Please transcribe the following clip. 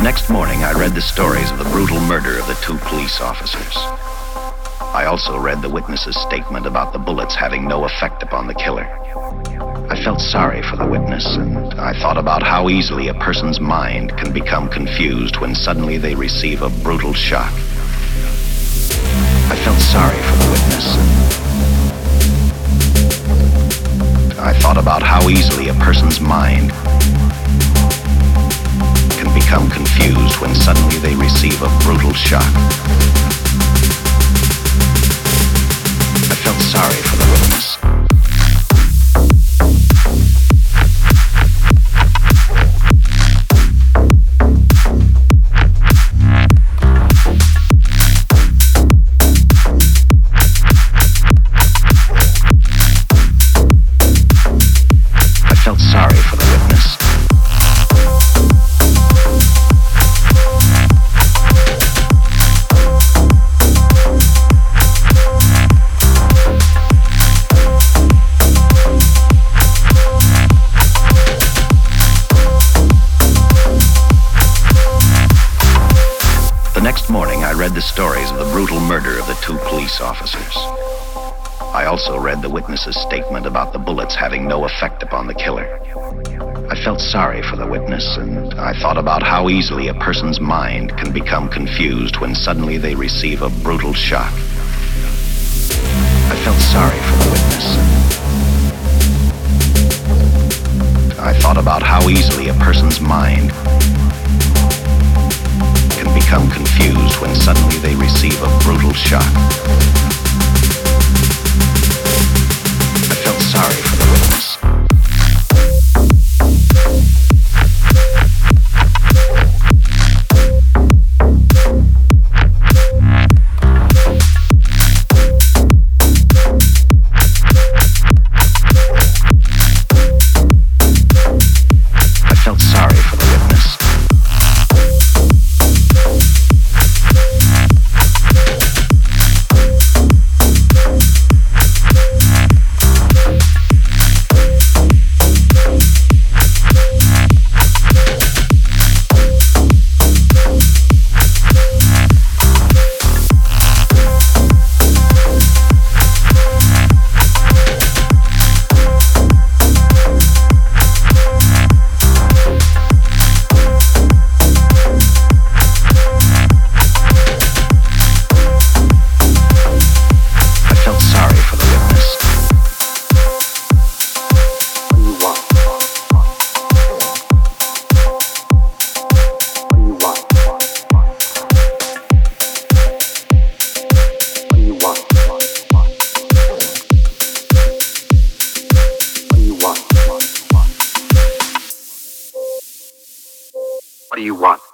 next morning, I read the stories of the brutal murder of the two police officers. I also read the witness's statement about the bullets having no effect upon the killer. I felt sorry for the witness, and I thought about how easily a person's mind can become confused when suddenly they receive a brutal shock. I felt sorry for the witness, and I thought about how easily a person's mind can become confused when suddenly they receive a brutal shock. I felt sorry for the witness. I felt sorry for the witness. The next morning, I read the stories of the brutal murder of the two police officers. I also read the witness's statement about the bullets having no effect upon the killer. I felt sorry for the witness, and I thought about how easily a person's mind can become confused when suddenly they receive a brutal shock. I felt sorry for the witness, and I thought about how easily a person's mind can become confused when suddenly they receive a brutal shock. I felt sorry for the witness. I felt sorry for the witness. What do you want?